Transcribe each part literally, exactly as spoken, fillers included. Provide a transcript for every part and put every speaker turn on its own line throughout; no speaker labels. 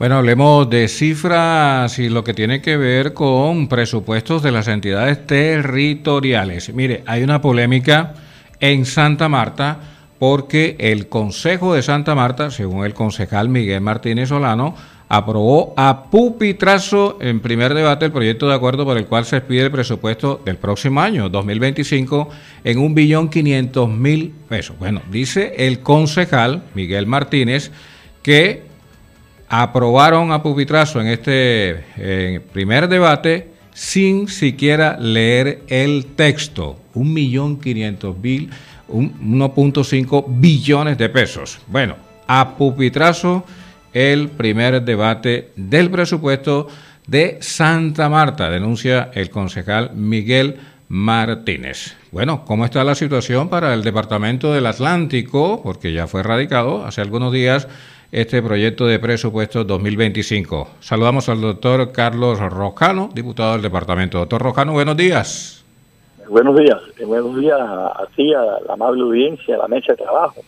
Bueno, hablemos de cifras y lo que tiene que ver con presupuestos de las entidades territoriales. Mire, hay una polémica en Santa Marta porque el Consejo de Santa Marta, según el concejal Miguel Martínez Solano, aprobó a pupitrazo en primer debate el proyecto de acuerdo por el cual se expide el presupuesto del próximo año, dos mil veinticinco, en un billón quinientos mil pesos. Bueno, dice el concejal Miguel Martínez que aprobaron a pupitrazo en este eh, primer debate sin siquiera leer el texto. Un millón quinientos mil, uno punto cinco billones de pesos. Bueno, a pupitrazo el primer debate del presupuesto de Santa Marta, denuncia el concejal Miguel Martínez. Bueno, ¿cómo está la situación para el Departamento del Atlántico? Porque ya fue radicado hace algunos días este proyecto de presupuesto dos mil veinticinco. Saludamos al doctor Carlos Rojano, diputado del departamento. Doctor Rojano, buenos días.
Buenos días, buenos días a ti, a la amable audiencia, a la mesa de trabajo.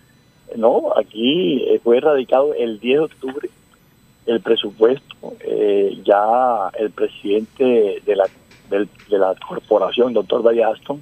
No, aquí fue radicado el diez de octubre el presupuesto. Eh, ya el presidente de la, de, de la corporación, doctor Day Aston,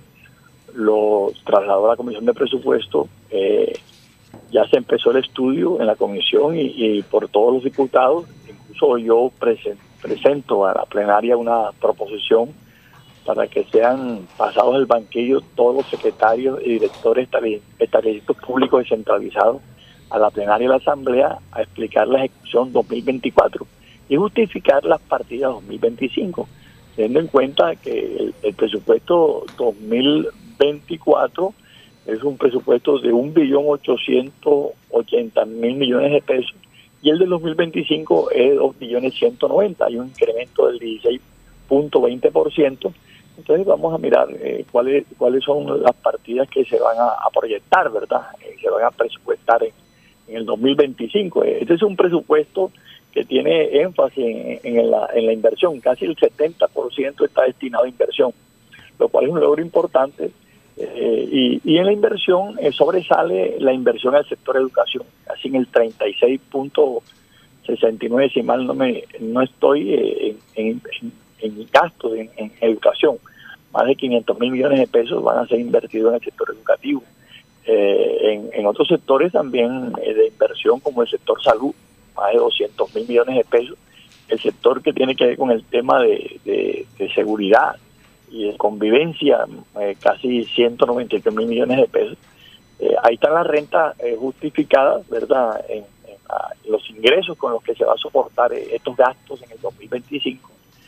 lo trasladó a la comisión de presupuesto. Eh, Ya se empezó el estudio en la comisión y, y por todos los diputados. Incluso yo presen, presento a la plenaria una proposición para que sean pasados el banquillo todos los secretarios y directores de establecimientos públicos descentralizados a la plenaria de la Asamblea a explicar la ejecución dos mil veinticuatro y justificar las partidas dos mil veinticinco, teniendo en cuenta que el, el presupuesto dos mil veinticuatro es un presupuesto de un billón ochocientos ochenta mil millones de pesos y el de dos mil veinticinco es dos billones ciento noventa, hay un incremento del dieciséis punto veinte por ciento. Entonces vamos a mirar eh, cuáles cuáles son las partidas que se van a, a proyectar, ¿verdad? Eh, se van a presupuestar en, en el dos mil veinticinco. Este es un presupuesto que tiene énfasis en, en, la, en la inversión, casi el setenta por ciento está destinado a inversión, lo cual es un logro importante. Eh, y, y en la inversión eh, sobresale la inversión al sector educación, casi en el treinta y seis punto sesenta y nueve, si mal no me no estoy eh, en, en, en gastos en, en educación. Más de quinientos mil millones de pesos van a ser invertidos en el sector educativo. Eh, en, en otros sectores también eh, de inversión, como el sector salud, más de doscientos mil millones de pesos. El sector que tiene que ver con el tema de, de, de seguridad y de convivencia, eh, casi ciento noventa y tres mil millones de pesos. Eh, ahí están las rentas eh, justificadas, ¿verdad?, en, en, a, los ingresos con los que se va a soportar eh, estos gastos en el dos mil veinticinco.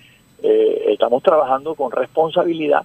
Eh, estamos trabajando con responsabilidad,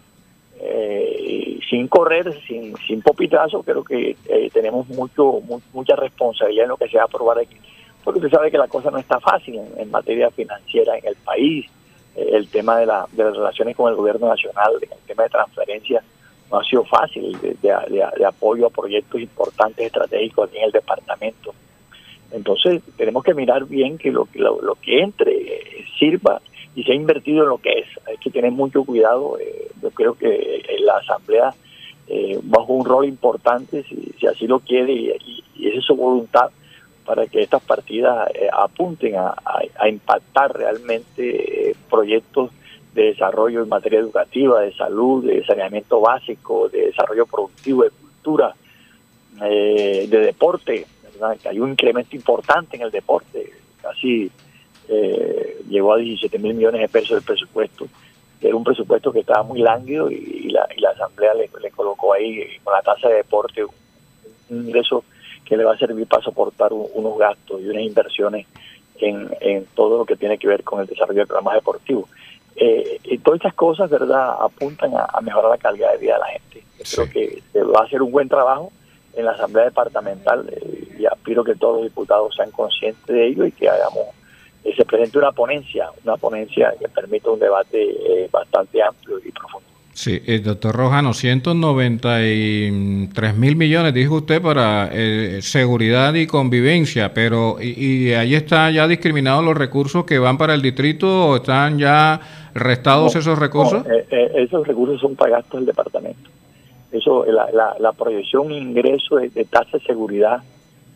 eh, sin correr, sin sin popitazo. Creo que eh, tenemos mucho mu mucha responsabilidad en lo que se va a aprobar aquí, porque usted sabe que la cosa no está fácil en, en materia financiera en el país. El tema de, la, de las relaciones con el gobierno nacional, el tema de transferencia, no ha sido fácil, de, de, de, de apoyo a proyectos importantes, estratégicos aquí en el departamento. Entonces tenemos que mirar bien que lo, lo, lo que entre eh, sirva y sea invertido en lo que es. Hay que tener mucho cuidado. Eh, yo creo que la Asamblea, eh, bajo un rol importante, si, si así lo quiere y, y, y esa es su voluntad, para que estas partidas eh, apunten a, a, a impactar realmente eh, proyectos de desarrollo en materia educativa, de salud, de saneamiento básico, de desarrollo productivo, de cultura, eh, de deporte, ¿verdad? Que hay un incremento importante en el deporte, casi eh, llegó a diecisiete mil millones de pesos el presupuesto. Era un presupuesto que estaba muy lánguido y, y, la, y la Asamblea le, le colocó ahí con la tasa de deporte un, un ingreso que le va a servir para soportar un, unos gastos y unas inversiones en, en todo lo que tiene que ver con el desarrollo de programas deportivos. Eh, y todas estas cosas, ¿verdad?, apuntan a, a mejorar la calidad de vida de la gente. Yo sí. Creo que se va a hacer un buen trabajo en la Asamblea Departamental eh, y aspiro que todos los diputados sean conscientes de ello y que hagamos, eh, se presente una ponencia, una ponencia que permita un debate eh, bastante amplio y profundo.
Sí, el doctor Rojano, ciento noventa y tres mil millones, dijo usted, para eh, seguridad y convivencia, pero y, y ahí están ya discriminados los recursos que van para el distrito, ¿o están ya restados no, esos recursos?
No, eh, eh, esos recursos son para gastos del departamento. Eso, la, la, la proyección ingreso de, de tasa de seguridad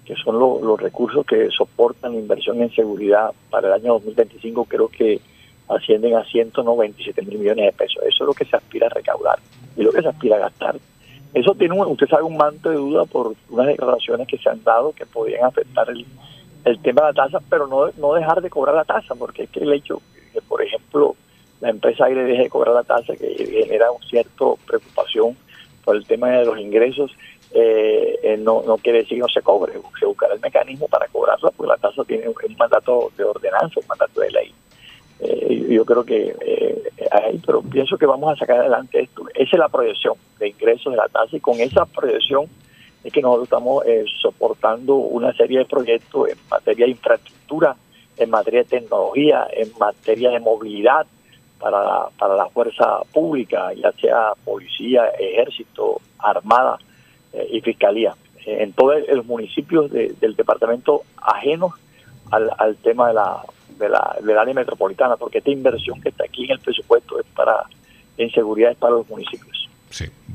que son lo, los recursos que soportan la inversión en seguridad para el año dos mil veinticinco, creo que ascienden a ciento noventa y siete mil millones de pesos. Eso es lo que se aspira a recaudar y lo que se aspira a gastar. Eso tiene, un, usted sabe, un manto de duda por unas declaraciones que se han dado que podrían afectar el, el tema de la tasa, pero no, no dejar de cobrar la tasa, porque es que el hecho que, por ejemplo, la empresa Aire deje de cobrar la tasa, que genera una cierta preocupación por el tema de los ingresos, eh, eh, no, no quiere decir que no se cobre, se buscará el mecanismo para cobrarla, porque la tasa tiene un, un mandato de ordenanza, un mandato de ley. Eh, yo creo que eh, ahí, pero pienso que vamos a sacar adelante esto. Esa es la proyección de ingresos de la tasa, y con esa proyección es que nosotros estamos eh, soportando una serie de proyectos en materia de infraestructura, en materia de tecnología, en materia de movilidad para la, para la fuerza pública, ya sea policía, ejército, armada eh, y fiscalía, eh, en todos los municipios de, del departamento ajenos al, al tema de la de la del área metropolitana, porque esta inversión que está aquí en el presupuesto es para en seguridad, es para los municipios.
Sí.